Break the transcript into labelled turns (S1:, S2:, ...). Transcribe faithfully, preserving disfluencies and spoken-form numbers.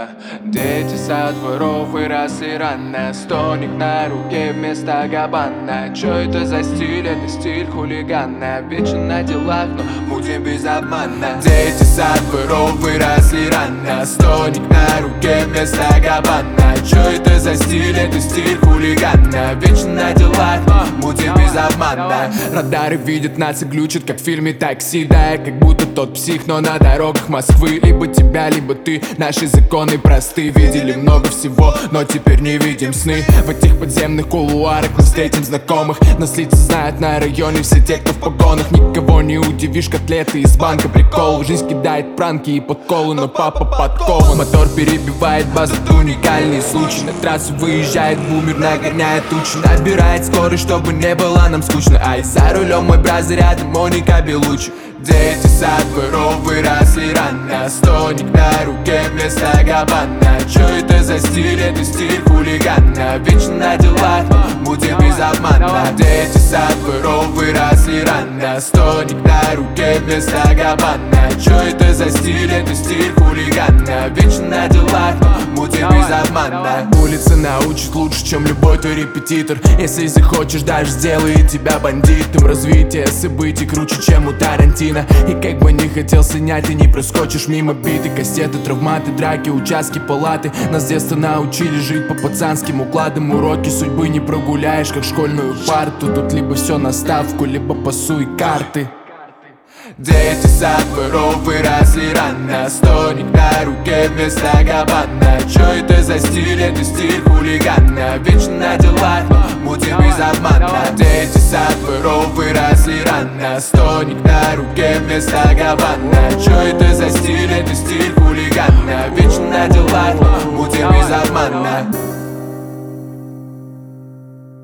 S1: Да, дети со дворов выросли рано. Стоник на руке вместо габана. Чё это за стиль? Это стиль хулигана. Вечно на делах, но мутим без обмана. Дети со дворов выросли рано. Стоник на руке вместо габана. Чё это за стиль? Это стиль хулигана. Вечно на делах, но мутим без обмана. Радары видят нас и глючат, как в фильме «Такси». Да, я как будто тот псих, но на дорогах Москвы. Либо тебя, либо ты. Наши законы просты. Видели много всего, но теперь не видим сны. В этих подземных кулуарах мы встретим знакомых. Нас лица знают на районе все те, кто в погонах. Никого не удивишь, котлеты из банка прикол. Жизнь кидает пранки и подколы, но папа подкован. Мотор перебивает базу, уникальный случай. На трассу выезжает бумер, нагоняет тучи. Набирает скорость, чтобы не было нам скучно. Ай, за рулем мой брат, рядом Моника Белуччи. Дети со дворов выросли рано. Стоник на руке вместо габана. Чё это за стиль? Это стиль хулигана. Вечно на делах, мутим без обмана. Дети со дворов выросли рано. Стоник на руке вместо габана. Чё это за стиль? Это стиль хулигана. Вечно на делах, мутим без обмана. Улица научит лучше, чем любой твой репетитор. Если захочешь, даже сделает тебя бандитом. Развитие событий круче, чем у Тарантино. И как бы не хотел снять, ты не проскочишь мимо биты. Кассеты, травматы, драки, участки, палаты. Нас с детства научили жить по пацанским укладам. Уроки судьбы не прогуляешь, как школьную парту. Тут либо все на ставку, либо пасуй карты. Дети со дворов выросли рано. Стоник на руке вместо габана. Чё это за стиль? Это стиль хулигана. Вечно на делах, мутим без обмана. Дети со дворов выросли рано. Стоник на руке вместо габана. Чё это за стиль? Это стиль хулигана. Вечно на делах, мутим без обмана.